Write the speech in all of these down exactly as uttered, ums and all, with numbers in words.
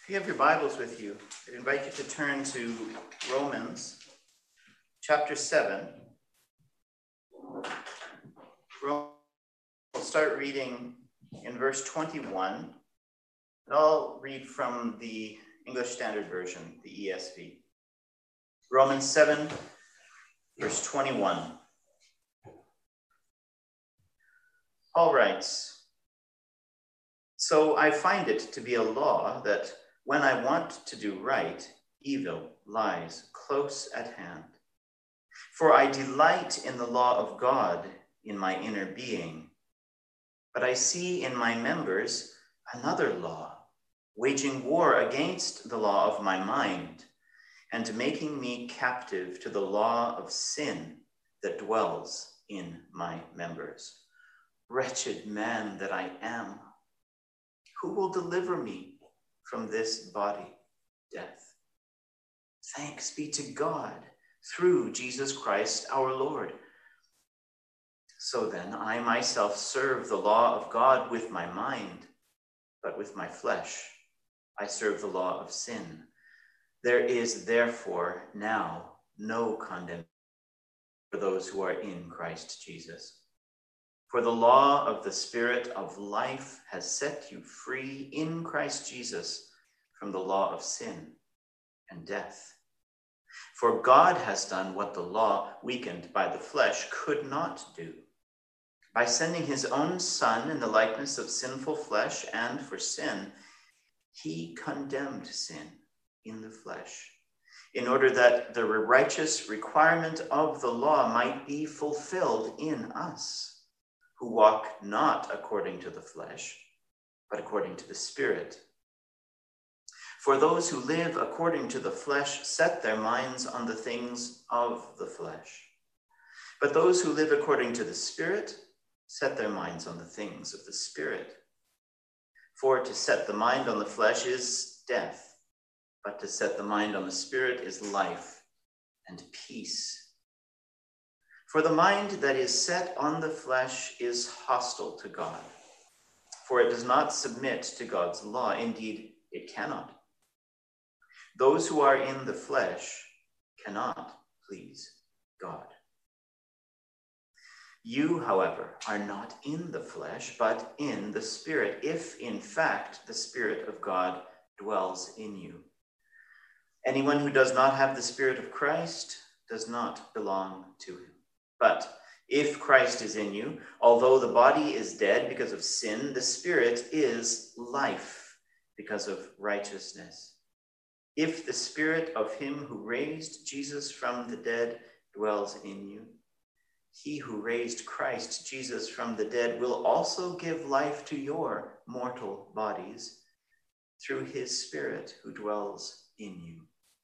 If you have your Bibles with you, I invite you to turn to Romans chapter seven. We'll start reading in verse twenty-one. I'll read from the English Standard Version, the E S V. Romans seven, verse twenty-one. Paul writes, "So I find it to be a law that when I want to do right, evil lies close at hand. For I delight in the law of God in my inner being, but I see in my members another law, waging war against the law of my mind, and making me captive to the law of sin that dwells in my members. Wretched man that I am, who will deliver me from this body, death? Thanks be to God through Jesus Christ our Lord. So then I myself serve the law of God with my mind, but with my flesh I serve the law of sin. There is therefore now no condemnation for those who are in Christ Jesus. For the law of the Spirit of life has set you free in Christ Jesus from the law of sin and death. For God has done what the law, weakened by the flesh, could not do. By sending his own Son in the likeness of sinful flesh, and for sin, he condemned sin in the flesh, in order that the righteous requirement of the law might be fulfilled in us, who walk not according to the flesh, but according to the Spirit. For those who live according to the flesh set their minds on the things of the flesh. But those who live according to the Spirit set their minds on the things of the Spirit. For to set the mind on the flesh is death, but to set the mind on the Spirit is life and peace. For the mind that is set on the flesh is hostile to God, for it does not submit to God's law. Indeed, it cannot. Those who are in the flesh cannot please God. You, however, are not in the flesh, but in the Spirit, if in fact the Spirit of God dwells in you. Anyone who does not have the Spirit of Christ does not belong to him. But if Christ is in you, although the body is dead because of sin, the Spirit is life because of righteousness. If the Spirit of him who raised Jesus from the dead dwells in you, he who raised Christ Jesus from the dead will also give life to your mortal bodies through his Spirit who dwells in you.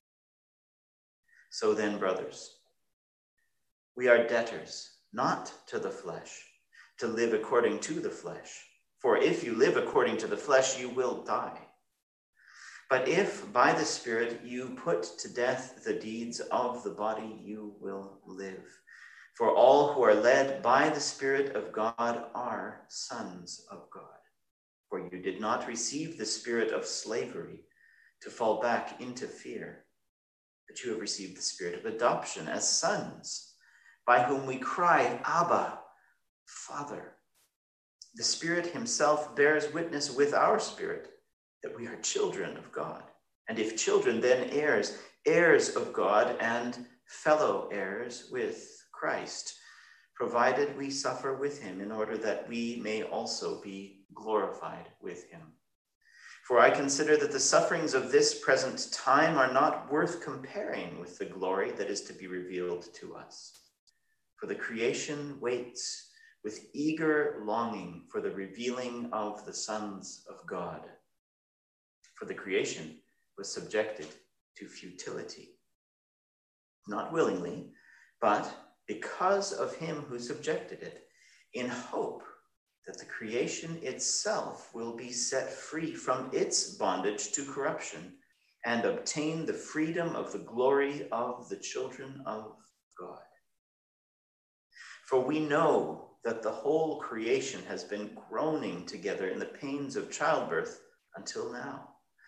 So then, brothers, we are debtors, not to the flesh, to live according to the flesh. For if you live according to the flesh, you will die. But if by the Spirit you put to death the deeds of the body, you will live. For all who are led by the Spirit of God are sons of God. For you did not receive the spirit of slavery to fall back into fear, but you have received the spirit of adoption as sons, by whom we cry, Abba, Father. The Spirit himself bears witness with our spirit that we are children of God. And if children, then heirs, heirs of God and fellow heirs with Christ, provided we suffer with him in order that we may also be glorified with him. For I consider that the sufferings of this present time are not worth comparing with the glory that is to be revealed to us. For the creation waits with eager longing for the revealing of the sons of God. For the creation was subjected to futility, not willingly, but because of him who subjected it, in hope that the creation itself will be set free from its bondage to corruption and obtain the freedom of the glory of the children of God. For we know that the whole creation has been groaning together in the pains of childbirth until now.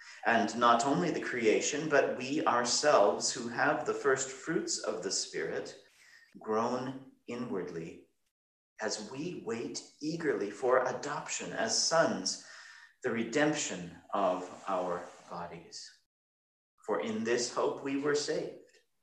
And not only the creation, but we ourselves who have the first fruits of the Spirit groan inwardly as we wait eagerly for adoption as sons, the redemption of our bodies. For in this hope we were saved.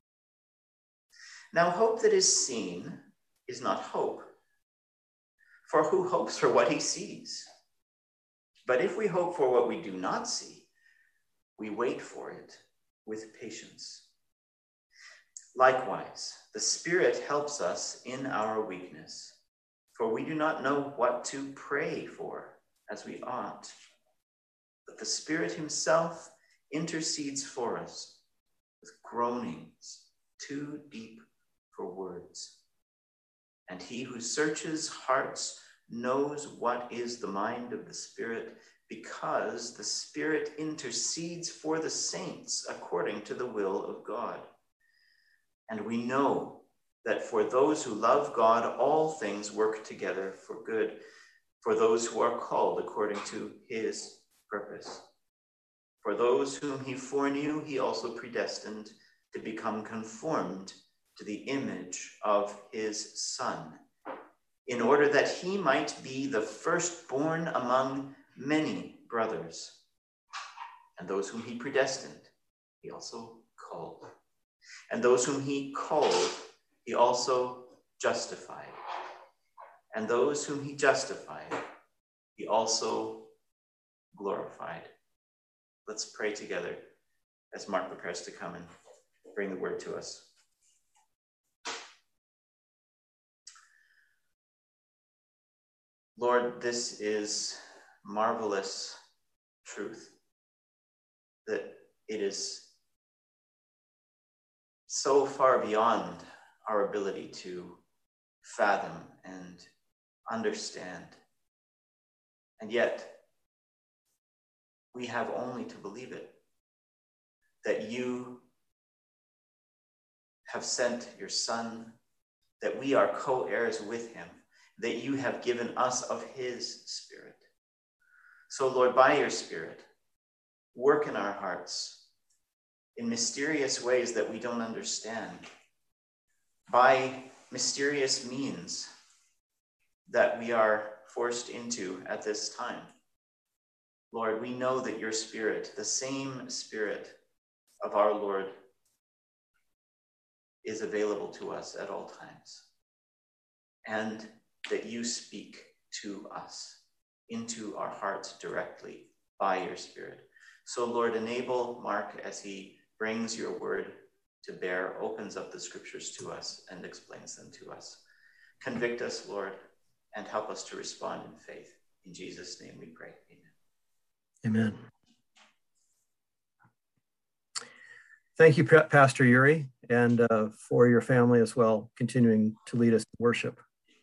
Now, hope that is seen is not hope. For who hopes for what he sees? But if we hope for what we do not see, we wait for it with patience. Likewise, the Spirit helps us in our weakness, for we do not know what to pray for as we ought. But the Spirit himself intercedes for us with groanings too deep for words. And he who searches hearts knows what is the mind of the Spirit, because the Spirit intercedes for the saints according to the will of God. And we know that for those who love God, all things work together for good, for those who are called according to his purpose. For those whom he foreknew, he also predestined to become conformed to the image of his Son, in order that he might be the firstborn among many brothers. And those whom he predestined, he also called. And those whom he called, he also justified. And those whom he justified, he also glorified. Let's pray together as Mark prepares to come and bring the word to us. Lord, this is marvelous truth, that it is so far beyond our ability to fathom and understand. And yet, we have only to believe it, that you have sent your Son, that we are co-heirs with him, that you have given us of his Spirit. So, Lord, by your Spirit, work in our hearts in mysterious ways that we don't understand, by mysterious means that we are forced into at this time. Lord, we know that your Spirit, the same Spirit of our Lord, is available to us at all times, and that you speak to us into our hearts directly by your Spirit. So, Lord, enable Mark as he brings your word to bear, opens up the scriptures to us and explains them to us. Convict us, Lord, and help us to respond in faith. In Jesus' name we pray. Amen. Amen. Thank you, Pastor Yuri, and uh, for your family as well, continuing to lead us in worship.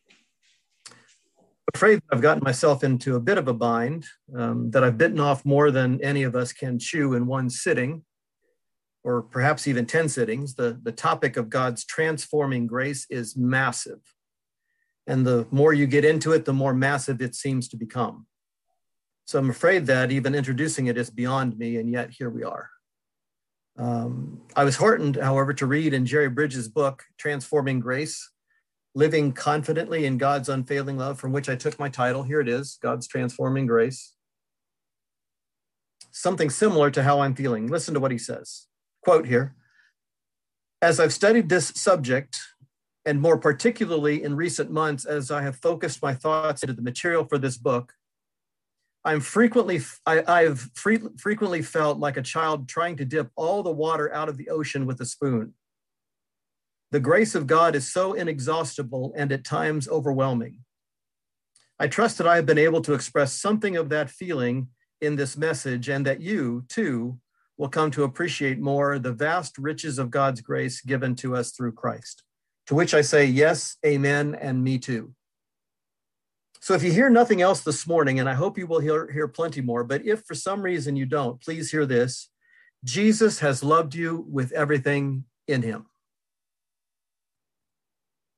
I'm afraid I've gotten myself into a bit of a bind, um, that I've bitten off more than any of us can chew in one sitting, or perhaps even ten sittings. The, the topic of God's transforming grace is massive. And the more you get into it, the more massive it seems to become. So I'm afraid that even introducing it is beyond me, and yet here we are. Um, I was heartened, however, to read in Jerry Bridges' book, Transforming Grace, Living Confidently in God's Unfailing Love, from which I took my title. Here it is, God's Transforming Grace. Something similar to how I'm feeling. Listen to what he says. Quote here, "As I've studied this subject, and more particularly in recent months, as I have focused my thoughts into the material for this book, I'm frequently, I, I've free, frequently felt like a child trying to dip all the water out of the ocean with a spoon. The grace of God is so inexhaustible and at times overwhelming. I trust that I have been able to express something of that feeling in this message, and that you, too, will come to appreciate more the vast riches of God's grace given to us through Christ." To which I say, yes, amen, and me too. So if you hear nothing else this morning, and I hope you will hear, hear plenty more, but if for some reason you don't, please hear this. Jesus has loved you with everything in him.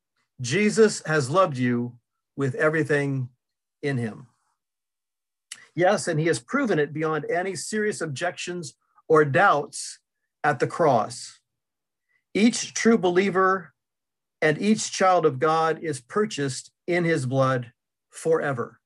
Jesus has loved you with everything in him. Yes, and he has proven it beyond any serious objections or doubts at the cross. Each true believer and each child of God is purchased in his blood forever.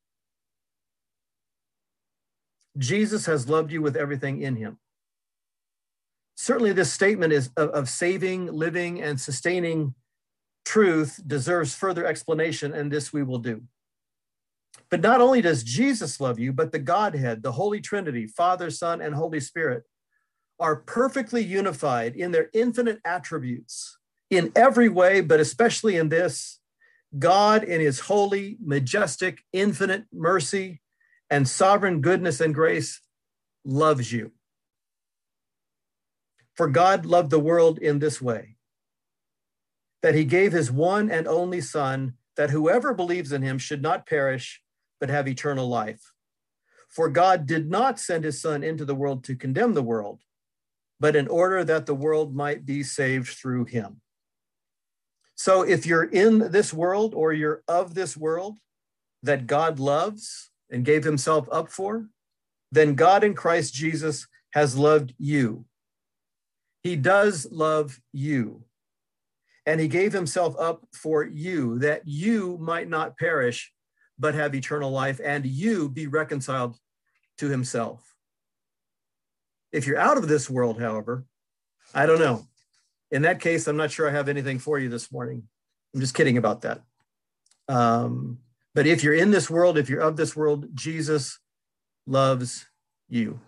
Jesus has loved you with everything in him. Certainly this statement is of, of saving, living, and sustaining truth deserves further explanation, and this we will do. But not only does Jesus love you, but the Godhead, the Holy Trinity, Father, Son, and Holy Spirit, are perfectly unified in their infinite attributes in every way, but especially in this: God in his holy, majestic, infinite mercy and sovereign goodness and grace loves you. For God loved the world in this way, that he gave his one and only Son, that whoever believes in him should not perish, but have eternal life. For God did not send his Son into the world to condemn the world, but in order that the world might be saved through him. So if you're in this world or you're of this world that God loves and gave himself up for, then God in Christ Jesus has loved you. He does love you. And he gave himself up for you, that you might not perish, but have eternal life, and you be reconciled to himself. If you're out of this world, however, I don't know. In that case, I'm not sure I have anything for you this morning. I'm just kidding about that. Um, but if you're in this world, if you're of this world, Jesus loves you.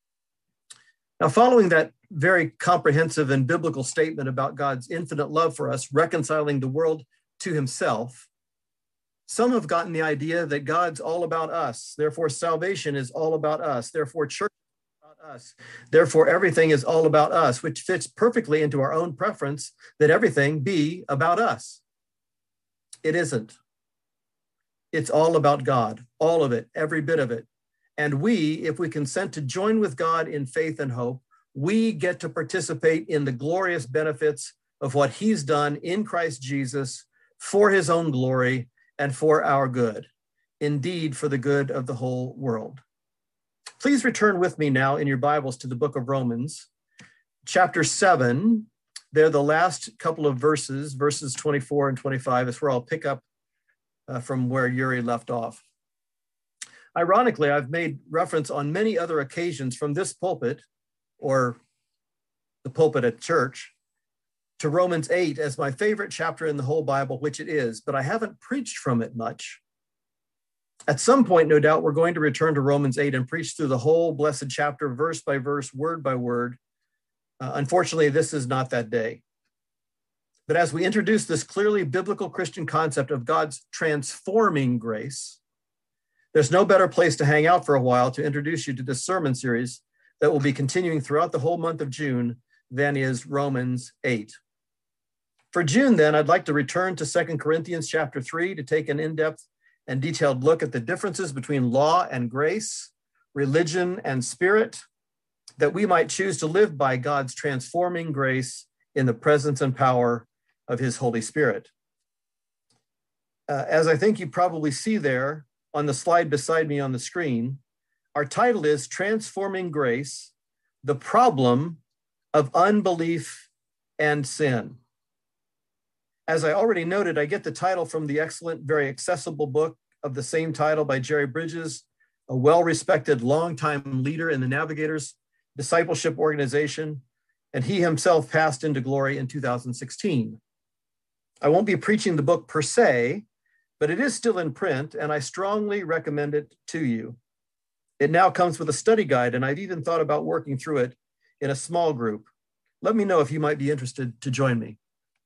Now, following that very comprehensive and biblical statement about God's infinite love for us, reconciling the world to himself, some have gotten the idea that God's all about us. Therefore, salvation is all about us. Therefore, church is about us. Therefore, everything is all about us, which fits perfectly into our own preference that everything be about us. It isn't. It's all about God, all of it, every bit of it. And we, if we consent to join with God in faith and hope, we get to participate in the glorious benefits of what he's done in Christ Jesus for his own glory and for our good, indeed for the good of the whole world. Please return with me now in your Bibles to the book of Romans, chapter seven. They're the last couple of verses, verses twenty-four and twenty-five. Is where I'll pick up uh, from where Yuri left off. Ironically, I've made reference on many other occasions from this pulpit, or the pulpit at church, to Romans eight as my favorite chapter in the whole Bible, which it is, but I haven't preached from it much. At some point, no doubt, we're going to return to Romans eight and preach through the whole blessed chapter, verse by verse, word by word. Uh, unfortunately, this is not that day. But as we introduce this clearly biblical Christian concept of God's transforming grace, there's no better place to hang out for a while to introduce you to this sermon series that will be continuing throughout the whole month of June than is Romans eight. For June, then, I'd like to return to Second Corinthians chapter three to take an in-depth and detailed look at the differences between law and grace, religion and spirit, that we might choose to live by God's transforming grace in the presence and power of his Holy Spirit. Uh, as I think you probably see there on the slide beside me on the screen, our title is Transforming Grace, the Problem of Unbelief and Sin. As I already noted, I get the title from the excellent, very accessible book of the same title by Jerry Bridges, a well-respected longtime leader in the Navigators Discipleship Organization, and he himself passed into glory in two thousand sixteen. I won't be preaching the book per se, but it is still in print, and I strongly recommend it to you. It now comes with a study guide, and I've even thought about working through it in a small group. Let me know if you might be interested to join me.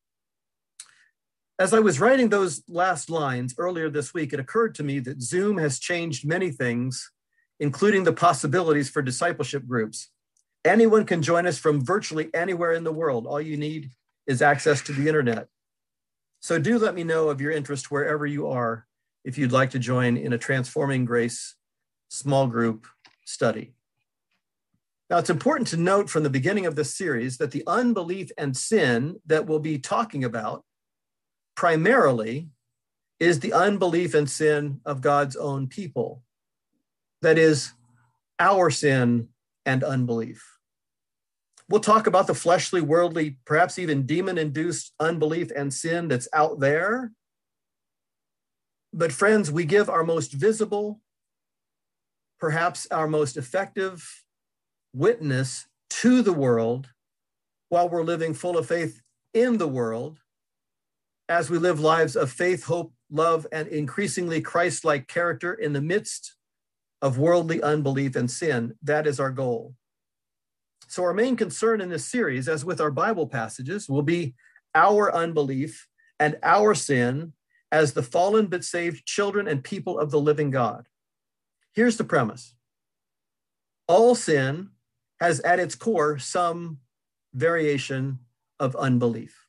As I was writing those last lines earlier this week, it occurred to me that Zoom has changed many things, including the possibilities for discipleship groups. Anyone can join us from virtually anywhere in the world. All you need is access to the internet. So do let me know of your interest wherever you are if you'd like to join in a Transforming Grace small group study. Now, it's important to note from the beginning of this series that the unbelief and sin that we'll be talking about primarily is the unbelief and sin of God's own people. that is, our sin and unbelief. We'll talk about the fleshly, worldly, perhaps even demon-induced unbelief and sin that's out there. But friends, we give our most visible, perhaps our most effective witness to the world while we're living full of faith in the world, as we live lives of faith, hope, love, and increasingly Christ-like character in the midst of worldly unbelief and sin. That is our goal. So our main concern in this series, as with our Bible passages, will be our unbelief and our sin as the fallen but saved children and people of the living God. Here's the premise. All sin has at its core some variation of unbelief.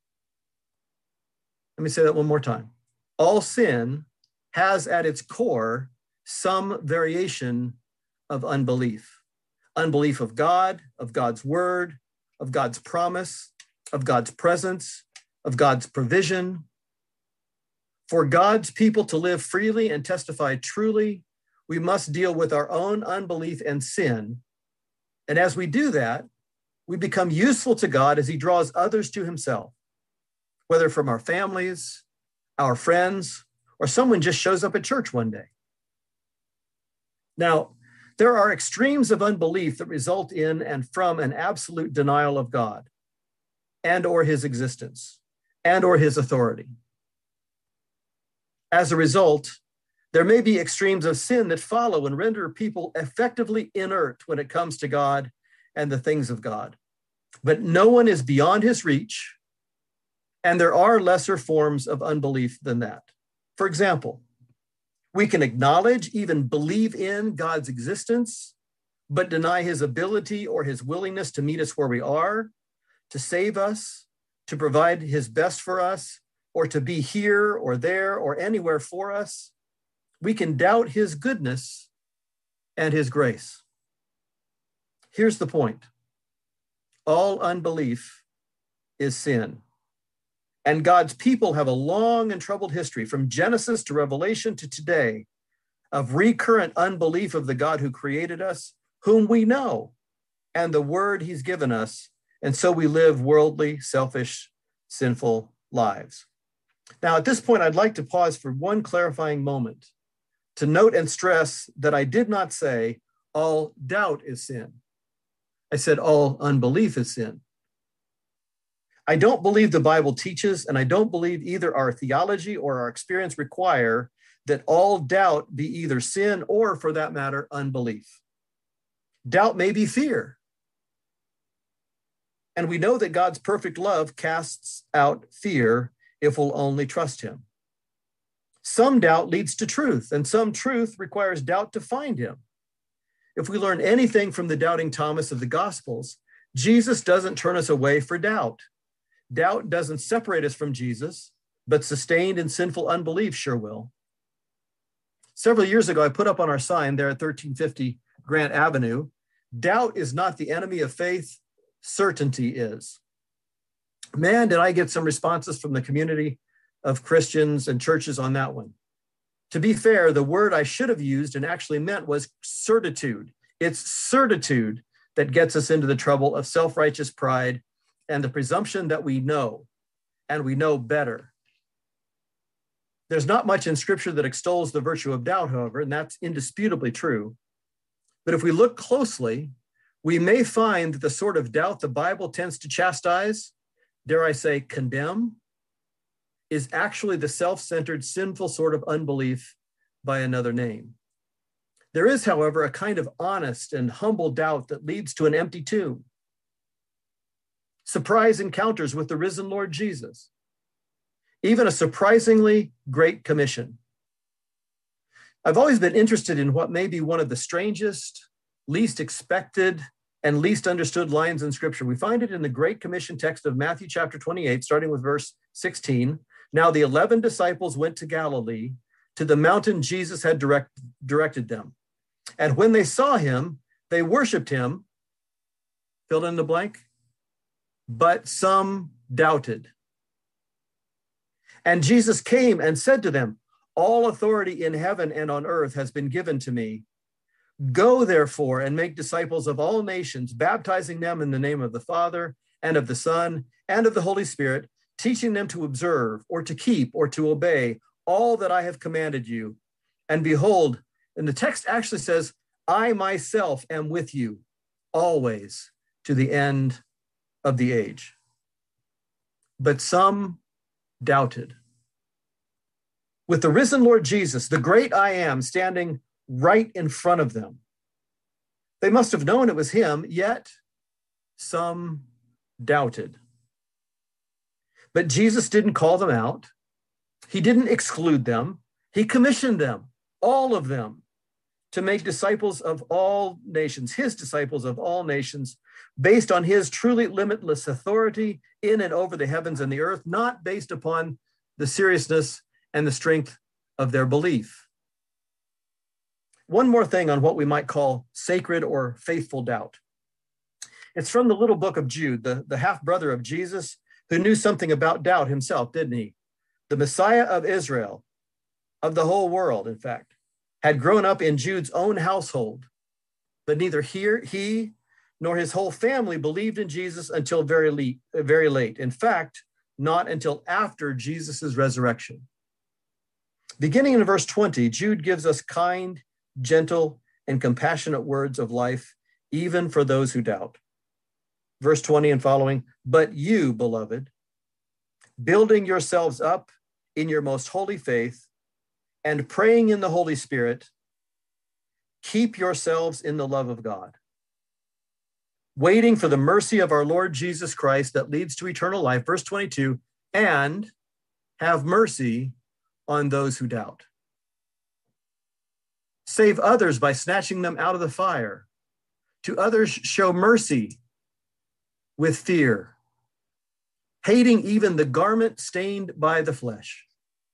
Let me say that one more time. All sin has at its core some variation of unbelief. Unbelief of God, of God's word, of God's promise, of God's presence, of God's provision. For God's people to live freely and testify truly, we must deal with our own unbelief and sin. And as we do that, we become useful to God as he draws others to himself, whether from our families, our friends, or someone just shows up at church one day. Now, there are extremes of unbelief that result in and from an absolute denial of God and or his existence and or his authority. As a result, there may be extremes of sin that follow and render people effectively inert when it comes to God and the things of God. But no one is beyond his reach, and there are lesser forms of unbelief than that. For example, we can acknowledge, even believe in God's existence, but deny his ability or his willingness to meet us where we are, to save us, to provide his best for us, or to be here or there or anywhere for us. We can doubt his goodness and his grace. Here's the point. All unbelief is sin. And God's people have a long and troubled history, from Genesis to Revelation to today, of recurrent unbelief of the God who created us, whom we know, and the word he's given us. And so we live worldly, selfish, sinful lives. Now, at this point, I'd like to pause for one clarifying moment to note and stress that I did not say all doubt is sin. I said all unbelief is sin. I don't believe the Bible teaches, and I don't believe either our theology or our experience require that all doubt be either sin or, for that matter, unbelief. Doubt may be fear. And we know that God's perfect love casts out fear if we'll only trust him. Some doubt leads to truth, and some truth requires doubt to find him. If we learn anything from the doubting Thomas of the Gospels, Jesus doesn't turn us away for doubt. Doubt doesn't separate us from Jesus, but sustained in sinful unbelief sure will. Several years ago, I put up on our sign there at thirteen fifty Grant Avenue, doubt is not the enemy of faith, certainty is. Man, did I get some responses from the community of Christians and churches on that one. To be fair, the word I should have used and actually meant was certitude. It's certitude that gets us into the trouble of self-righteous pride and the presumption that we know, and we know better. There's not much in Scripture that extols the virtue of doubt, however, and that's indisputably true. But if we look closely, we may find that the sort of doubt the Bible tends to chastise, dare I say condemn, is actually the self-centered, sinful sort of unbelief by another name. There is, however, a kind of honest and humble doubt that leads to an empty tomb. Surprise encounters with the risen Lord Jesus, even a surprisingly great commission. I've always been interested in what may be one of the strangest, least expected, and least understood lines in Scripture. We find it in the Great Commission text of Matthew chapter twenty-eight, starting with verse sixteen. Now the eleven disciples went to Galilee, to the mountain Jesus had direct, directed them. And when they saw him, they worshiped him, fill in the blank, but some doubted. And Jesus came and said to them, all authority in heaven and on earth has been given to me. Go, therefore, and make disciples of all nations, baptizing them in the name of the Father and of the Son and of the Holy Spirit, teaching them to observe or to keep or to obey all that I have commanded you. And behold, and the text actually says, I myself am with you always to the end of the age. But some doubted. With the risen Lord Jesus, the great I am, standing right in front of them, they must have known it was him, yet some doubted. But Jesus didn't call them out. He didn't exclude them. He commissioned them, all of them, to make disciples of all nations, his disciples of all nations, based on his truly limitless authority in and over the heavens and the earth, not based upon the seriousness and the strength of their belief. One more thing on what we might call sacred or faithful doubt. It's from the little book of Jude, the, the half-brother of Jesus, who knew something about doubt himself, didn't he? The Messiah of Israel, of the whole world, in fact, had grown up in Jude's own household, but neither he, he nor his whole family believed in Jesus until very late, very late. In fact, not until after Jesus' resurrection. Beginning in verse twenty, Jude gives us kind, gentle, and compassionate words of life, even for those who doubt. Verse twenty and following, but you, beloved, building yourselves up in your most holy faith and praying in the Holy Spirit, keep yourselves in the love of God, waiting for the mercy of our Lord Jesus Christ that leads to eternal life. Verse twenty-two, and have mercy on those who doubt. Save others by snatching them out of the fire. To others show mercy with fear, hating even the garment stained by the flesh.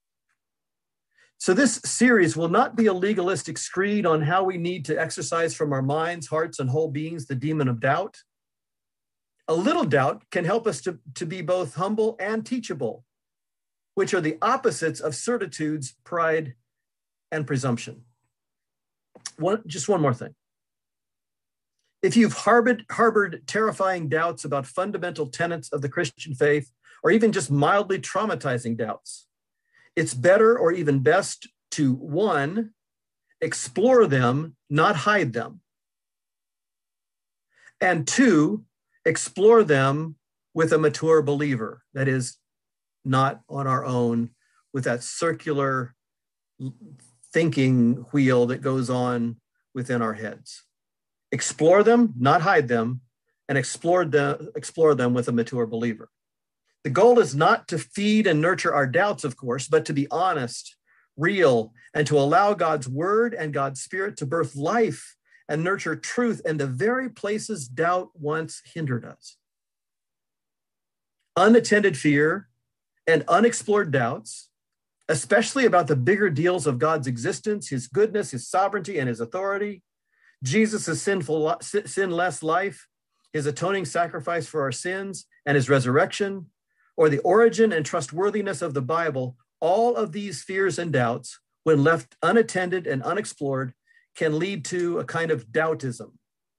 So this series will not be a legalistic screed on how we need to exercise from our minds, hearts, and whole beings the demon of doubt. A little doubt can help us to, to be both humble and teachable, which are the opposites of certitudes, pride, and presumption. One, just one more thing. If you've harbored, harbored terrifying doubts about fundamental tenets of the Christian faith, or even just mildly traumatizing doubts, it's better or even best to, one, explore them, not hide them. And two, explore them with a mature believer, that is, not on our own with that circular thinking wheel that goes on within our heads. Explore them, not hide them, and explore them, explore them with a mature believer. The goal is not to feed and nurture our doubts, of course, but to be honest, real, and to allow God's word and God's spirit to birth life and nurture truth in the very places doubt once hindered us. Unattended fear and unexplored doubts, especially about the bigger deals of God's existence, his goodness, his sovereignty, and his authority, Jesus' sinful, sinless life, his atoning sacrifice for our sins, and his resurrection, or the origin and trustworthiness of the Bible, all of these fears and doubts, when left unattended and unexplored, can lead to a kind of doubtism.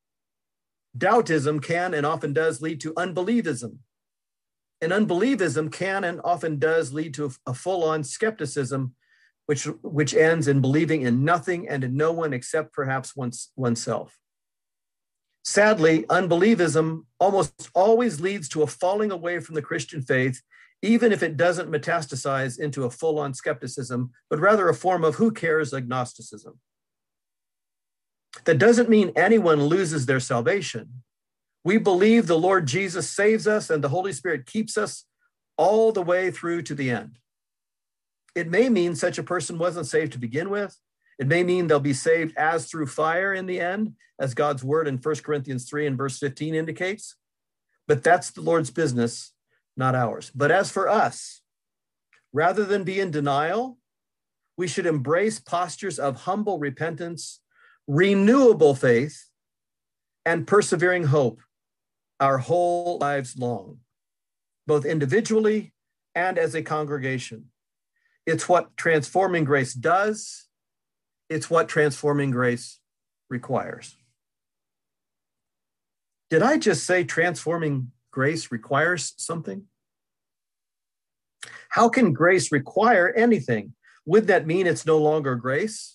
Doubtism can and often does lead to unbelievism. And unbelievism can and often does lead to a full-on skepticism, which, which ends in believing in nothing and in no one except perhaps one's, oneself. Sadly, unbelievism almost always leads to a falling away from the Christian faith, even if it doesn't metastasize into a full-on skepticism, but rather a form of who cares agnosticism. That doesn't mean anyone loses their salvation. We believe the Lord Jesus saves us and the Holy Spirit keeps us all the way through to the end. It may mean such a person wasn't saved to begin with. It may mean they'll be saved as through fire in the end, as God's word in First Corinthians three and verse fifteen indicates. But that's the Lord's business, not ours. But as for us, rather than be in denial, we should embrace postures of humble repentance, renewable faith, and persevering hope our whole lives long, both individually and as a congregation. It's what transforming grace does. It's what transforming grace requires. Did I just say transforming grace requires something? How can grace require anything? Would that mean it's no longer grace?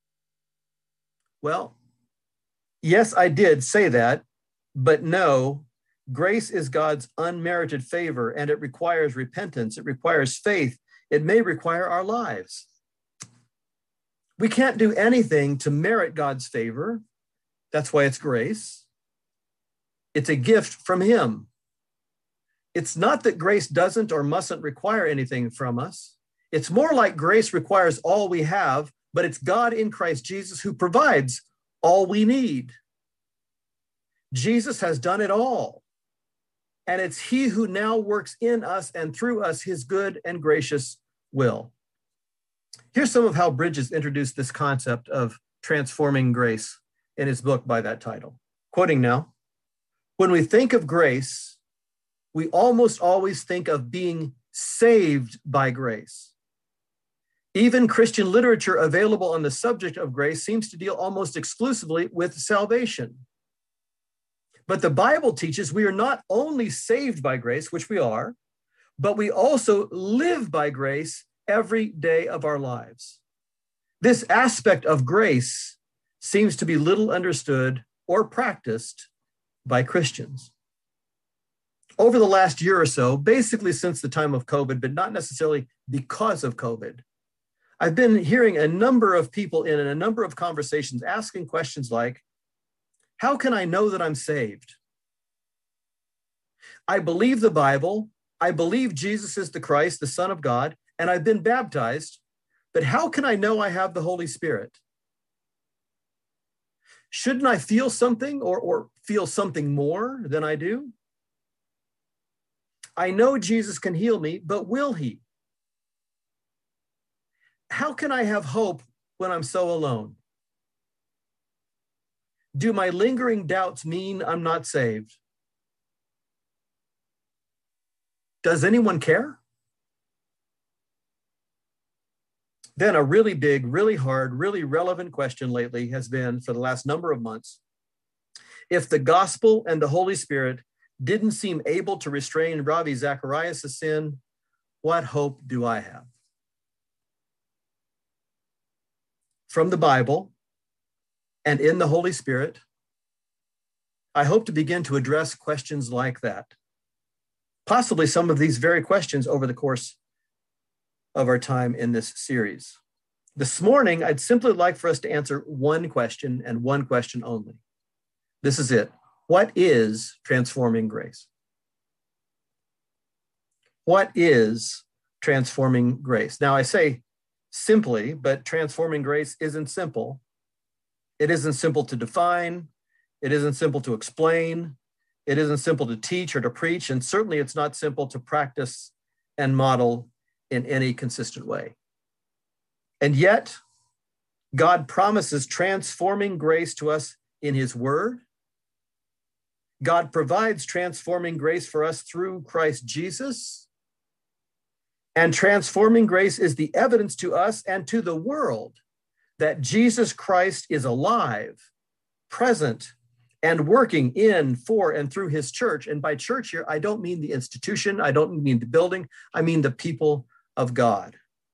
Well, yes, I did say that, but no, grace is God's unmerited favor, and it requires repentance. It requires faith. It may require our lives. We can't do anything to merit God's favor. That's why it's grace. It's a gift from him. It's not that grace doesn't or mustn't require anything from us. It's more like grace requires all we have, but it's God in Christ Jesus who provides all we need. Jesus has done it all. And it's he who now works in us and through us his good and gracious will. Here's some of how Bridges introduced this concept of transforming grace in his book by that title. Quoting now, when we think of grace, we almost always think of being saved by grace. Even Christian literature available on the subject of grace seems to deal almost exclusively with salvation. But the Bible teaches we are not only saved by grace, which we are, but we also live by grace every day of our lives. This aspect of grace seems to be little understood or practiced by Christians. Over the last year or so, basically since the time of COVID, but not necessarily because of COVID, I've been hearing a number of people in a number of conversations asking questions like, how can I know that I'm saved? I believe the Bible. I believe Jesus is the Christ, the Son of God, and I've been baptized, but how can I know I have the Holy Spirit? Shouldn't I feel something or, or feel something more than I do? I know Jesus can heal me, but will he? How can I have hope when I'm so alone? Do my lingering doubts mean I'm not saved? Does anyone care? Then a really big, really hard, really relevant question lately has been, for the last number of months, if the gospel and the Holy Spirit didn't seem able to restrain Ravi Zacharias' sin, what hope do I have? From the Bible and in the Holy Spirit, I hope to begin to address questions like that. Possibly some of these very questions over the course of our time in this series. This morning, I'd simply like for us to answer one question and one question only. This is it. What is transforming grace? What is transforming grace? Now, I say simply, but transforming grace isn't simple. It isn't simple to define. It isn't simple to explain. It isn't simple to teach or to preach. And certainly it's not simple to practice and model in any consistent way. And yet, God promises transforming grace to us in his word. God provides transforming grace for us through Christ Jesus. And transforming grace is the evidence to us and to the world that Jesus Christ is alive, present, and working in, for, and through his church. And by church here, I don't mean the institution. I don't mean the building. I mean the people of God.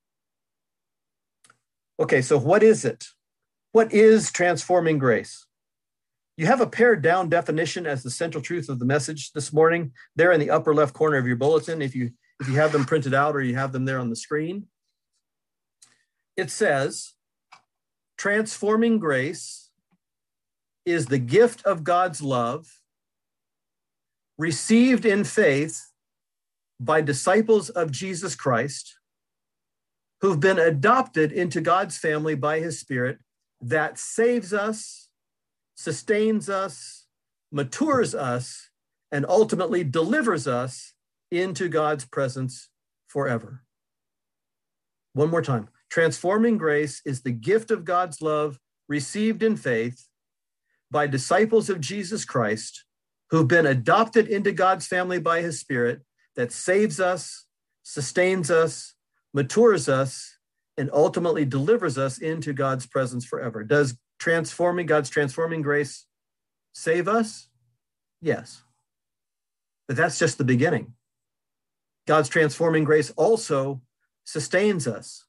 Okay, so what is it? What is transforming grace? You have a pared down definition as the central truth of the message this morning, there in the upper left corner of your bulletin, if you, if you have them printed out or you have them there on the screen. It says, transforming grace is the gift of God's love received in faith by disciples of Jesus Christ who've been adopted into God's family by his Spirit that saves us, sustains us, matures us, and ultimately delivers us into God's presence forever. One more time. Transforming grace is the gift of God's love received in faith by disciples of Jesus Christ who've been adopted into God's family by his Spirit that saves us, sustains us, matures us, and ultimately delivers us into God's presence forever. Does transforming, God's transforming grace save us? Yes. But that's just the beginning. God's transforming grace also sustains us,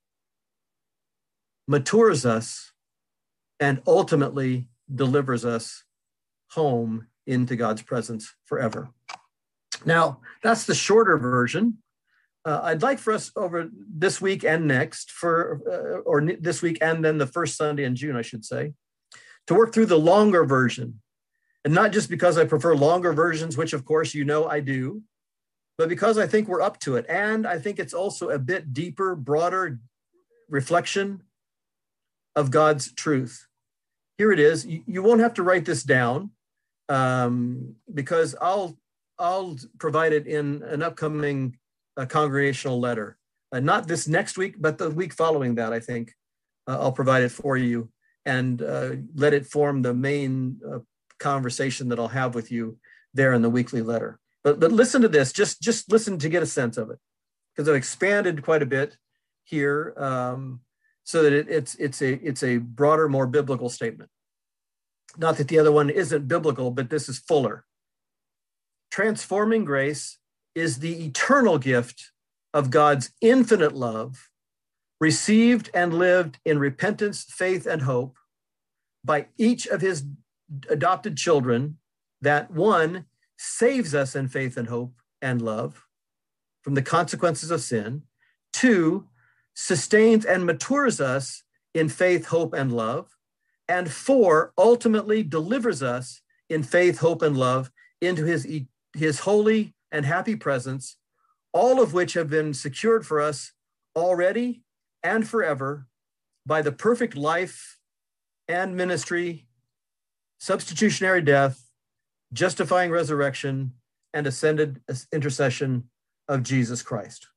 matures us, and ultimately delivers us home into God's presence forever. Now, that's the shorter version. Uh, I'd like for us over this week and next, for uh, or this week and then the first Sunday in June, I should say, to work through the longer version. And not just because I prefer longer versions, which of course you know I do, but because I think we're up to it. And I think it's also a bit deeper, broader reflection of God's truth. Here it is. You, you won't have to write this down um, because I'll, I'll provide it in an upcoming uh, congregational letter. Uh, not this next week, but the week following that, I think. Uh, I'll provide it for you and uh, let it form the main uh, conversation that I'll have with you there in the weekly letter. But, but listen to this, just, just listen to get a sense of it, because I've expanded quite a bit here um, so that it, it's, it's, a, it's a broader, more biblical statement. Not that the other one isn't biblical, but this is fuller. Transforming grace is the eternal gift of God's infinite love, received and lived in repentance, faith, and hope by each of his adopted children, that one saves us in faith and hope and love from the consequences of sin, two sustains and matures us in faith, hope, and love, and four ultimately delivers us in faith, hope, and love into his, his holy and happy presence, all of which have been secured for us already and forever by the perfect life and ministry, substitutionary death, justifying resurrection, and ascended intercession of Jesus Christ.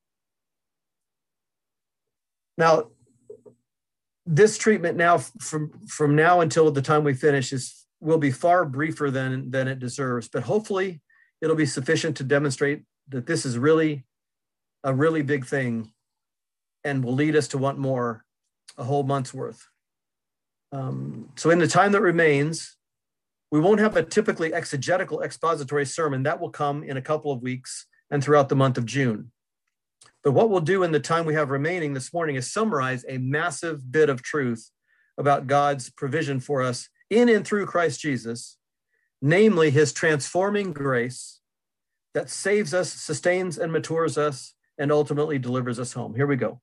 Now, this treatment now, from, from now until the time we finish, is will be far briefer than, than it deserves, but hopefully it'll be sufficient to demonstrate that this is really a really big thing and will lead us to want more, a whole month's worth. Um, so in the time that remains, we won't have a typically exegetical expository sermon. That will come in a couple of weeks and throughout the month of June. But what we'll do in the time we have remaining this morning is summarize a massive bit of truth about God's provision for us in and through Christ Jesus, namely his transforming grace that saves us, sustains and matures us, and ultimately delivers us home. Here we go.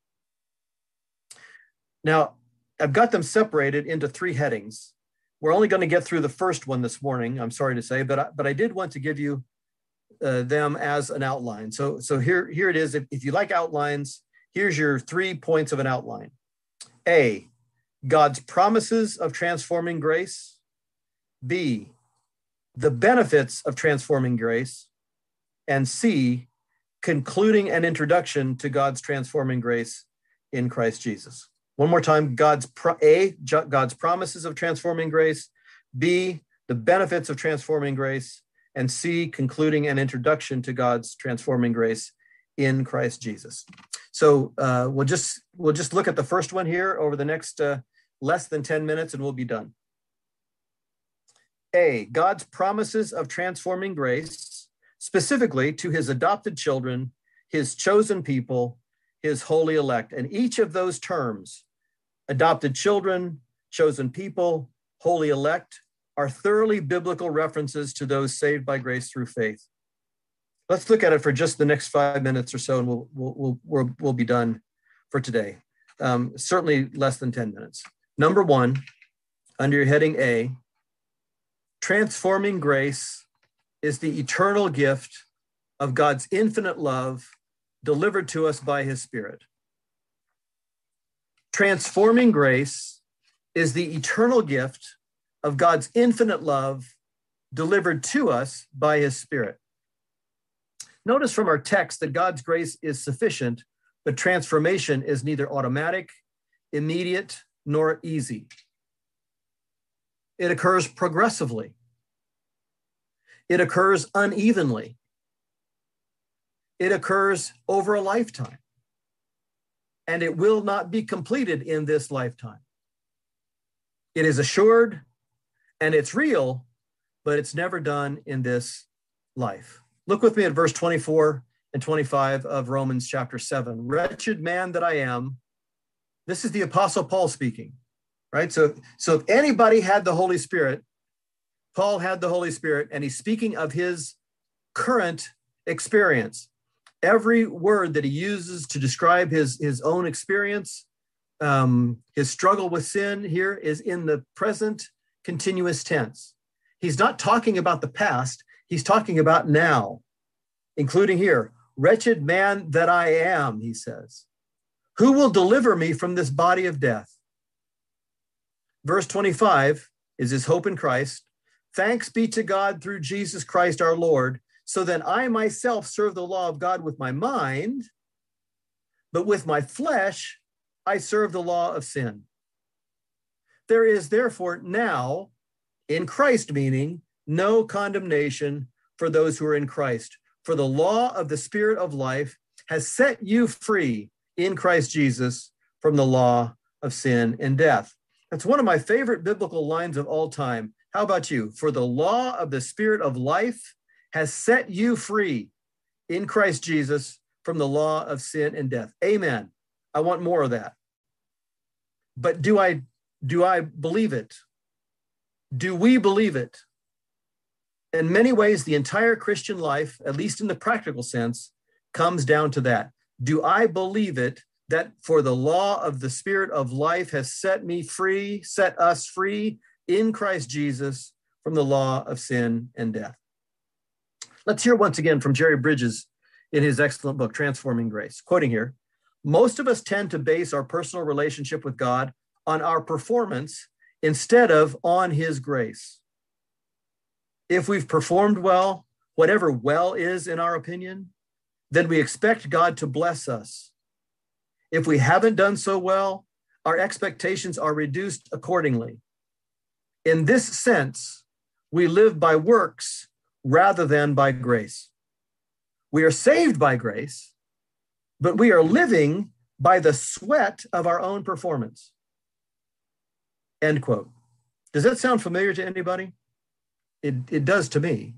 Now, I've got them separated into three headings. We're only going to get through the first one this morning, I'm sorry to say, but I, but I did want to give you uh, them as an outline. So, so here, here it is. If, if you like outlines, here's your three points of an outline. A, God's promises of transforming grace. B, the benefits of transforming grace. And C, concluding an introduction to God's transforming grace in Christ Jesus. One more time, God's pro- A, God's promises of transforming grace, B, the benefits of transforming grace, and C, concluding an introduction to God's transforming grace in Christ Jesus. So uh, we'll just we'll just look at the first one here over the next uh, less than ten minutes, and we'll be done. A, God's promises of transforming grace, specifically to his adopted children, his chosen people, his holy elect. And each of those terms, adopted children, chosen people, holy elect, are thoroughly biblical references to those saved by grace through faith. Let's look at it for just the next five minutes or so, and we'll we'll we'll, we'll be done for today. Um, certainly less than ten minutes. Number one, under your heading A, transforming grace is the eternal gift of God's infinite love delivered to us by his Spirit. Transforming grace is the eternal gift of God's infinite love delivered to us by his Spirit. Notice from our text that God's grace is sufficient, but transformation is neither automatic, immediate, nor easy. It occurs progressively. It occurs unevenly. It occurs over a lifetime. And it will not be completed in this lifetime. It is assured and it's real, but it's never done in this life. Look with me at verse twenty-four and twenty-five of Romans chapter seven. Wretched man that I am. This is the Apostle Paul speaking, right? So, so if anybody had the Holy Spirit, Paul had the Holy Spirit, and he's speaking of his current experience. Every word that he uses to describe his, his own experience, um, his struggle with sin here is in the present continuous tense. He's not talking about the past. He's talking about now, including here, wretched man that I am, he says. Who will deliver me from this body of death? Verse twenty-five is his hope in Christ. Thanks be to God through Jesus Christ our Lord, so that I myself serve the law of God with my mind, but with my flesh I serve the law of sin. There is therefore now in Christ, meaning no condemnation for those who are in Christ. For the law of the Spirit of life has set you free in Christ Jesus from the law of sin and death. That's one of my favorite biblical lines of all time. How about you? For the law of the Spirit of life has set you free in Christ Jesus from the law of sin and death. Amen. I want more of that. But do I, do I believe it? Do we believe it? In many ways, the entire Christian life, at least in the practical sense, comes down to that. Do I believe it that for the law of the Spirit of life has set me free, set us free in Christ Jesus from the law of sin and death? Let's hear once again from Jerry Bridges in his excellent book, Transforming Grace. Quoting here, most of us tend to base our personal relationship with God on our performance instead of on his grace. If we've performed well, whatever well is in our opinion, then we expect God to bless us. If we haven't done so well, our expectations are reduced accordingly. In this sense, we live by works rather than by grace. We are saved by grace, but we are living by the sweat of our own performance. End quote. Does that sound familiar to anybody? It, it does to me.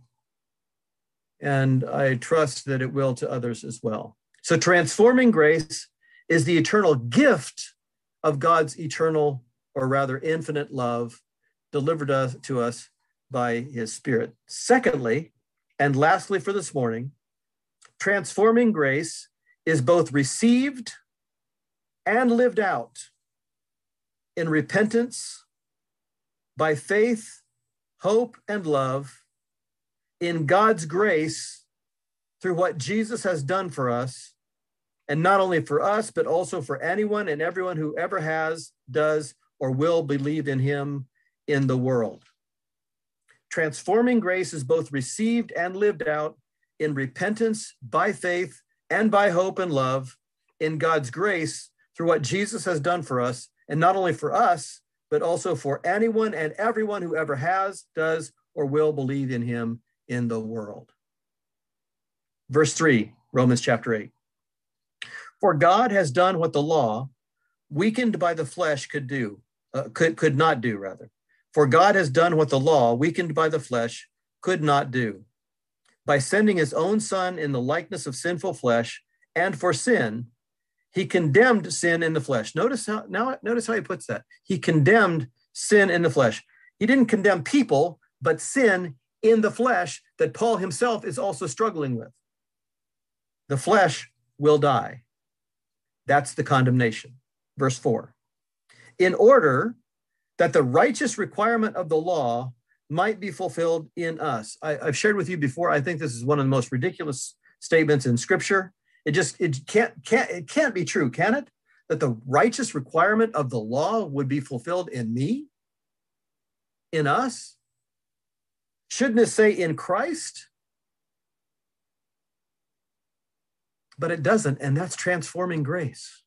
And I trust that it will to others as well. So transforming grace is the eternal gift of God's eternal, or rather infinite love delivered to us by his Spirit. Secondly, and lastly for this morning, transforming grace is both received and lived out in repentance, by faith, hope, and love, in God's grace through what Jesus has done for us, and not only for us, but also for anyone and everyone who ever has, does, or will believe in him in the world. Transforming grace is both received and lived out in repentance, by faith, and by hope and love, in God's grace through what Jesus has done for us, and not only for us, but also for anyone and everyone who ever has, does, or will believe in him in the world. Verse three, Romans chapter eight. For God has done what the law, weakened by the flesh, could do, uh, could, could not do, rather. For God has done what the law, weakened by the flesh, could not do. By sending his own Son in the likeness of sinful flesh, and for sin, he condemned sin in the flesh. Notice how, now, notice how he puts that. He condemned sin in the flesh. He didn't condemn people, but sin in the flesh that Paul himself is also struggling with. The flesh will die. That's the condemnation. Verse four. In order that the righteous requirement of the law might be fulfilled in us. I, I've shared with you before, I think this is one of the most ridiculous statements in Scripture. It just, it can't, can't, it can't be true, can it? That the righteous requirement of the law would be fulfilled in me? In us? Shouldn't it say in Christ? But it doesn't, and that's transforming grace.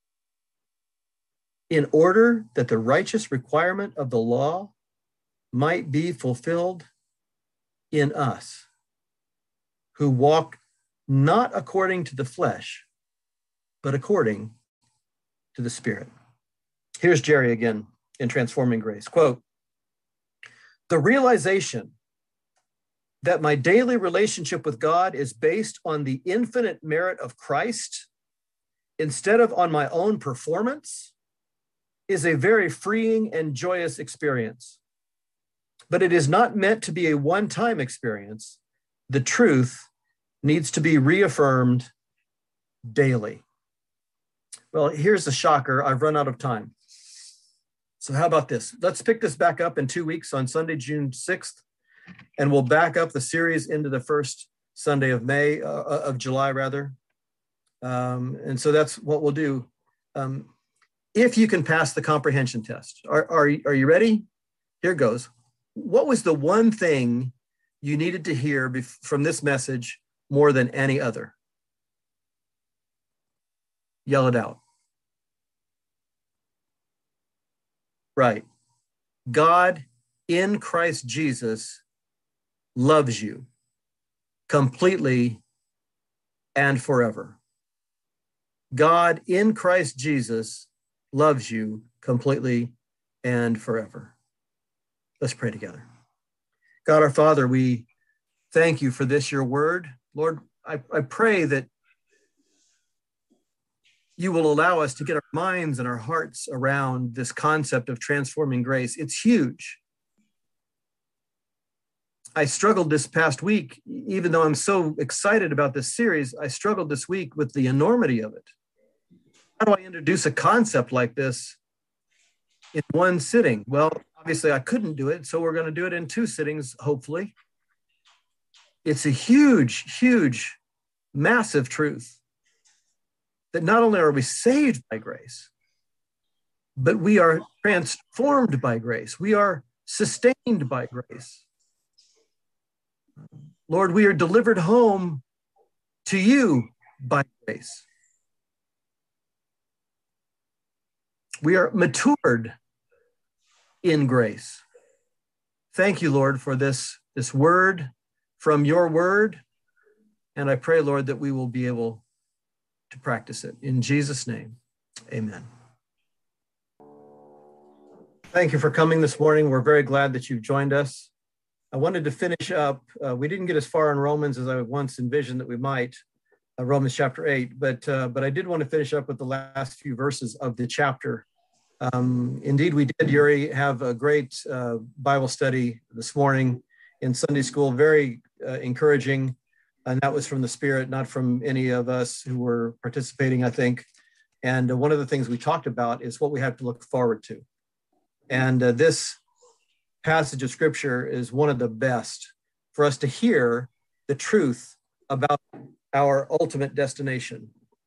In order that the righteous requirement of the law might be fulfilled in us, who walk not according to the flesh, but according to the Spirit. Here's Jerry again in Transforming Grace. Quote, the realization that my daily relationship with God is based on the infinite merit of Christ instead of on my own performance is a very freeing and joyous experience. But it is not meant to be a one-time experience. The truth needs to be reaffirmed daily. Well, here's the shocker. I've run out of time. So how about this? Let's pick this back up in two weeks on Sunday, June sixth, and we'll back up the series into the first Sunday of May, uh, of July rather. Um, and so that's what we'll do. Um, if you can pass the comprehension test, are, are, are you ready? Here goes. What was the one thing you needed to hear bef- from this message more than any other? Yell it out. Right. God in Christ Jesus loves you completely and forever. God in Christ Jesus loves you completely and forever. Let's pray together. God, our Father, we thank you for this, your word. Lord, I, I pray that you will allow us to get our minds and our hearts around this concept of transforming grace. It's huge. I struggled this past week, even though I'm so excited about this series, I struggled this week with the enormity of it. How do I introduce a concept like this in one sitting? Well, obviously I couldn't do it, so we're going to do it in two sittings, hopefully. It's a huge, huge, massive truth that not only are we saved by grace, but we are transformed by grace. We are sustained by grace. Lord, we are delivered home to you by grace. We are matured in grace. Thank you, Lord, for this, this word from your word. And I pray, Lord, that we will be able to practice it. In Jesus' name, amen. Thank you for coming this morning. We're very glad that you've joined us. I wanted to finish up. Uh, we didn't get as far in Romans as I once envisioned that we might, uh, Romans chapter eight, but, uh, but I did want to finish up with the last few verses of the chapter. Um, indeed, we did, Yuri, have a great uh, Bible study this morning in Sunday school, very uh, encouraging. And that was from the Spirit, not from any of us who were participating, I think. And uh, one of the things we talked about is what we have to look forward to. And uh, this passage of Scripture is one of the best for us to hear the truth about our ultimate destination.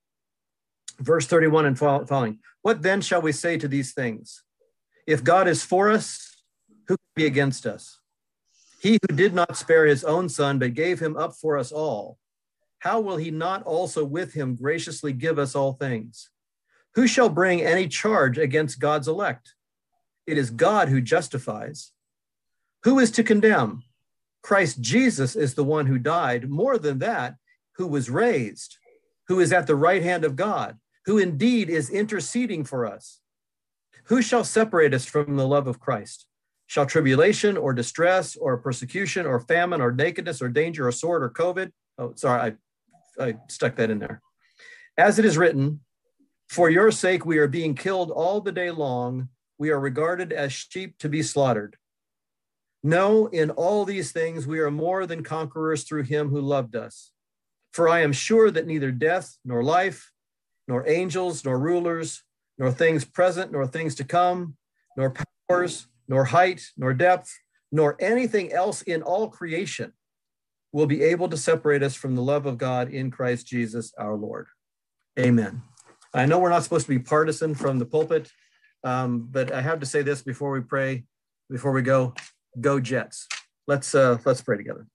Verse thirty-one and following. What then shall we say to these things? If God is for us, who can be against us? He who did not spare his own son, but gave him up for us all, how will he not also with him graciously give us all things? Who shall bring any charge against God's elect? It is God who justifies. Who is to condemn? Christ Jesus is the one who died, more than that, who was raised, who is at the right hand of God, who indeed is interceding for us. Who shall separate us from the love of Christ? Shall tribulation or distress or persecution or famine or nakedness or danger or sword or COVID? Oh, sorry, I, I stuck that in there. As it is written, for your sake we are being killed all the day long. We are regarded as sheep to be slaughtered. No, in all these things we are more than conquerors through him who loved us. For I am sure that neither death nor life, nor angels, nor rulers, nor things present, nor things to come, nor powers, nor height, nor depth, nor anything else in all creation will be able to separate us from the love of God in Christ Jesus our Lord. Amen. I know we're not supposed to be partisan from the pulpit, um, but I have to say this before we pray, before we go, go Jets. Let's, uh, let's pray together.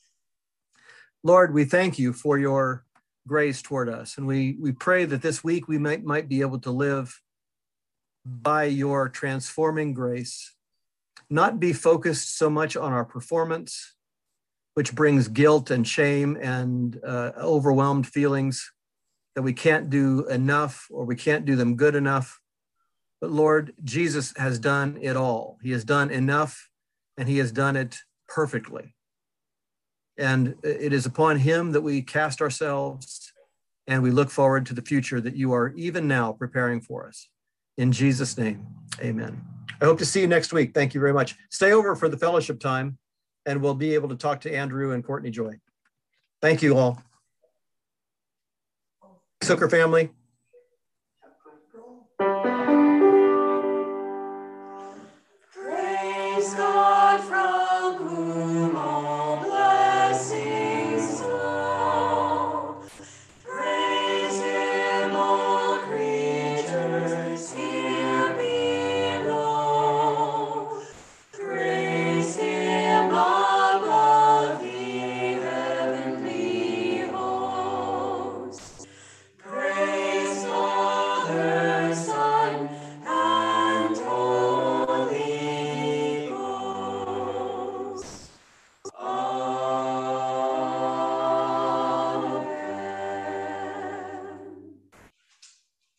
Lord, we thank you for your grace toward us, and we, we pray that this week we might, might be able to live by your transforming grace, not be focused so much on our performance, which brings guilt and shame and uh, overwhelmed feelings that we can't do enough or we can't do them good enough. But Lord, Jesus has done it all. He has done enough, and he has done it perfectly. And it is upon him that we cast ourselves, and we look forward to the future that you are even now preparing for us. In Jesus' name, amen. I hope to see you next week. Thank you very much. Stay over for the fellowship time, and we'll be able to talk to Andrew and Courtney Joy. Thank you all. Hooker family. Praise God from whom all